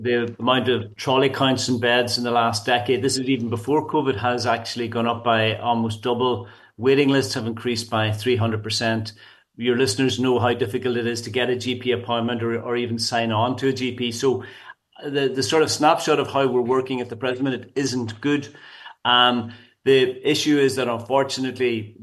The amount of trolley counts and beds in the last decade, this is even before COVID, has actually gone up by almost double. Waiting lists have increased by 300%. Your listeners know how difficult it is to get a GP appointment or even sign on to a GP. So the sort of snapshot of how we're working at the present minute isn't good. The issue is that unfortunately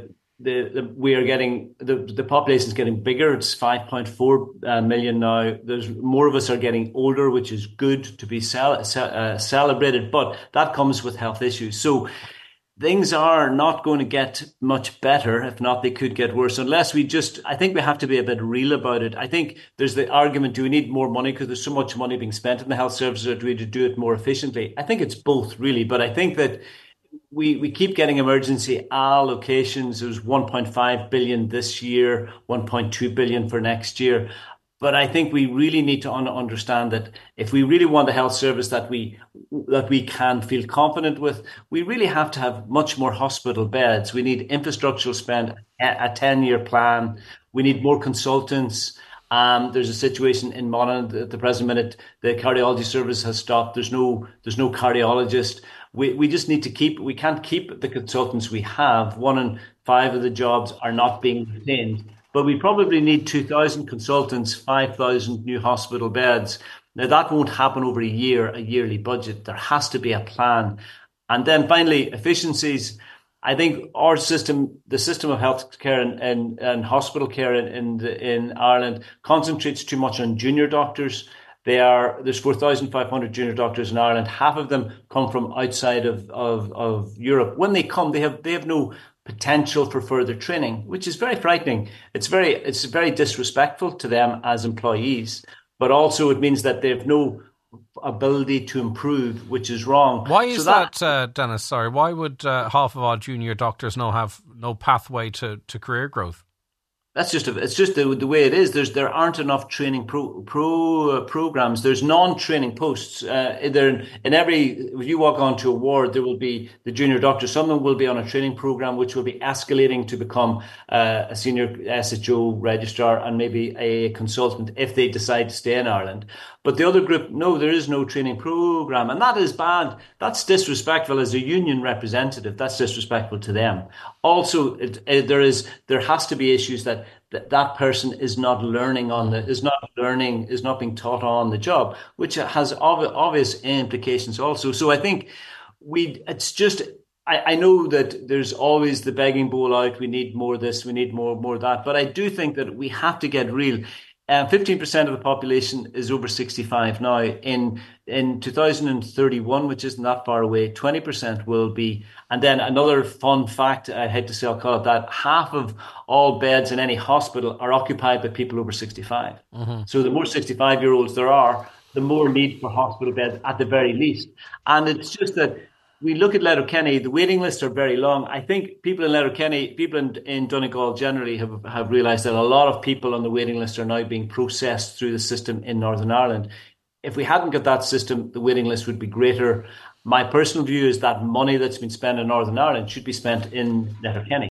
the population is getting bigger. It's 5.4 million now. There's more of us are getting older, which is good to be celebrated, but that comes with health issues. So things are not going to get much better. If not, they could get worse unless I think we have to be a bit real about it. I think there's the argument, do we need more money because there's so much money being spent in the health services, or do we need to do it more efficiently? I think it's both really, but I think that we keep getting emergency allocations. There's 1.5 billion this year, 1.2 billion for next year. But I think we really need to understand that if we really want a health service that we can feel confident with, we really have to have much more hospital beds. We need infrastructural spend, a 10-year plan. We need more consultants. There's a situation in Monaghan at the present minute. The cardiology service has stopped. There's no cardiologist. We just need to we can't keep the consultants we have. 1 in 5 of the jobs are not being retained. But we probably need 2,000 consultants, 5,000 new hospital beds. Now, that won't happen over a yearly budget. There has to be a plan. And then finally, efficiencies. I think our system, the system of healthcare and hospital care in Ireland concentrates too much on junior doctors. There's 4,500 junior doctors in Ireland. Half of them come from outside of Europe. When they come, they have no potential for further training, which is very frightening. It's very disrespectful to them as employees, but also it means that they have no ability to improve, which is wrong. Why is that, Denis? Sorry, why would half of our junior doctors have no pathway to career growth? It's just the way it is. There aren't enough training programs. There's non-training posts. If you walk onto a ward, there will be the junior doctor. Some of them will be on a training program, which will be escalating to become a senior SHO registrar and maybe a consultant if they decide to stay in Ireland. But the other group, no, there is no training program, and that is bad. That's disrespectful as a union representative. That's disrespectful to them. Also, there has to be issues that person is not learning is not being taught on the job, which has obvious implications also. So I think I know that there's always the begging bowl out. We need more this, we need more that. But I do think that we have to get real. 15% of the population is over 65 now. In 2031, which isn't that far away, 20% will be. And then another fun fact, I hate to say, I'll call it that, half of all beds in any hospital are occupied by people over 65. Mm-hmm. So the more 65-year-olds there are, the more need for hospital beds at the very least. And it's just that we look at Letterkenny, the waiting lists are very long. I think people in Letterkenny, people in Donegal generally have realised that a lot of people on the waiting list are now being processed through the system in Northern Ireland. If we hadn't got that system, the waiting list would be greater. My personal view is that money that's been spent in Northern Ireland should be spent in Letterkenny.